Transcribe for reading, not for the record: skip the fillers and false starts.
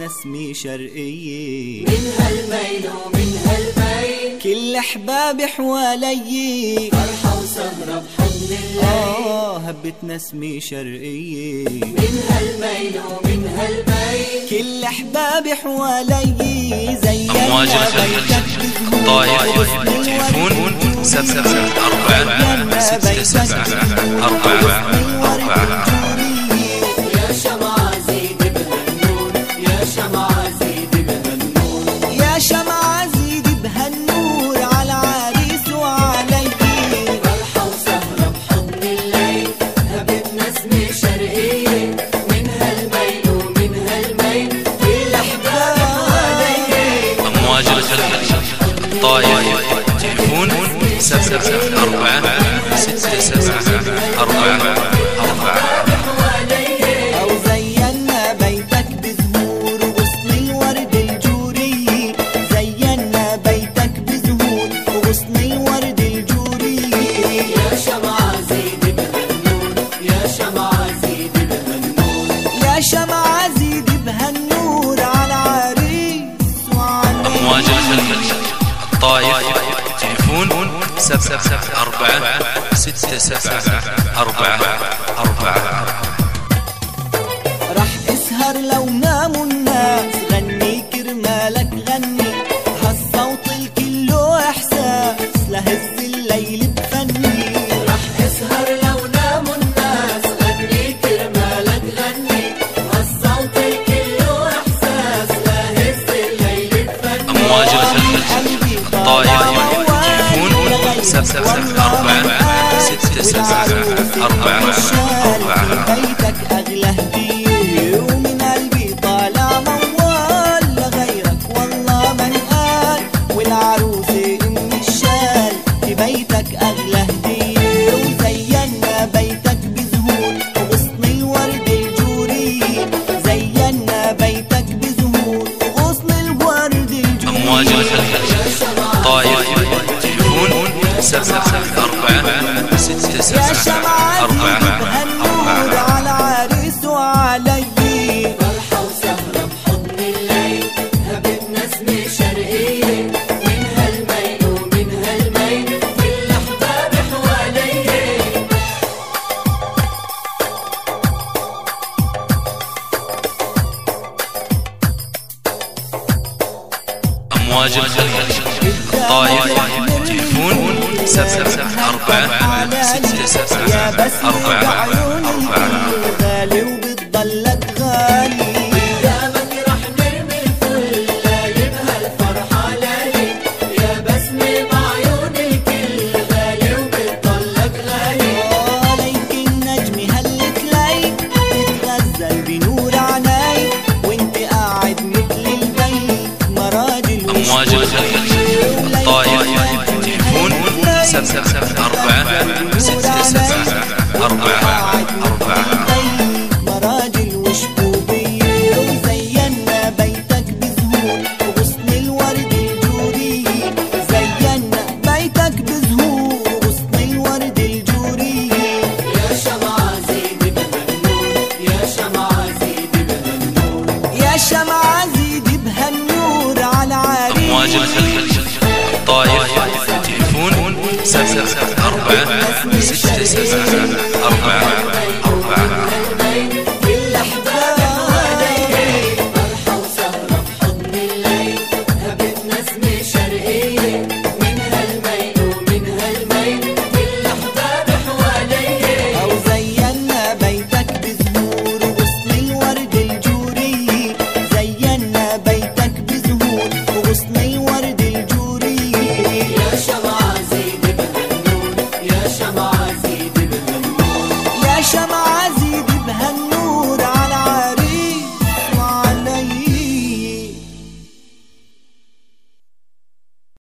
بيتنا اسمي شرقية، من هالميل ومن هالبين كل احبابي حوالي، فرحة وسهرة بحضن الليل. هبتنا اسمي شرقية، من هالميل ومن هالبين كل احبابي حوالي، زينا أمواج الخليج الطايف تليفون 774 يا شمعة زيد بهالنور، يا شمعة زيد بهالنور، يا شمعة زيد بهالنور على عريس وعلي، فرحة وسهرة بحضن الليل. هبتنا اسمي شرقية، من هالميل ومن هالميل كل أحبابي حوالي. أمواج الخليج الطايف تليفون 774 أو زينا بيتك بزهور وغصن الورد الجوري، زينا بيتك بزهور وغصن الورد الجوري، يا شمعة زيد بهالنور، يا شمعة زيد بهالنور، يا شمعة زيد بهالنور على عريس وعلي. أمواج الخليج الطايف تليفون 774 رح اسهر لو ناموا الناس، غني كرمالك غني، هالصوت الكله احساس، لهز الليل بفني. رح اسهر لو ناموا الناس، غني كرمالك غني، هالصوت الكله احساس، لهز الليل بفني. أمواج الخليج الطايف تليفون 774 بيتك أغلى هدية، ومن قلبي طالع موال، لغيرك والله من قال، والعروسة أم الشال، في بيتك أغلى هدية، وزينا بيتك بزهور وغصن الورد الجوري، زينا بيتك بزهور وغصن الورد الجوري. أمواج الخليج الطايف تليفون 774 يا شمعة بهالنور على عريس وعلي، فرحة وسهرة بحضن الليل. هبتنا اسمي شرقية، من هالميل ومن هالميل كل أحبابي حوالي. أمواج الخليج الطايف تليفون 774 يا بس بعيون الغالي وبتضلك غالي، قدامك رح نرمي الفل، لاقي بهالفرحة لالي، يا بسمة بعيون الكل غالي وبتضلك غالي. ليك النجم هلت ليك، تتغزل بنور عناي، وانت قاعد مثل البيت مراجل أمواج الخليج الطايف تليفون 774 مراجل وشبوبية، وزينا بيتك بزهور وغصن الورد الجوري، زينا بيتك بزهور وغصن الورد الجوري. يا شمعة زيد بهالنور، يا شمعة زيد بهالنور، يا شمعة زيد بهالنور على عريس. أمواج الخليج الطايف تليفون 774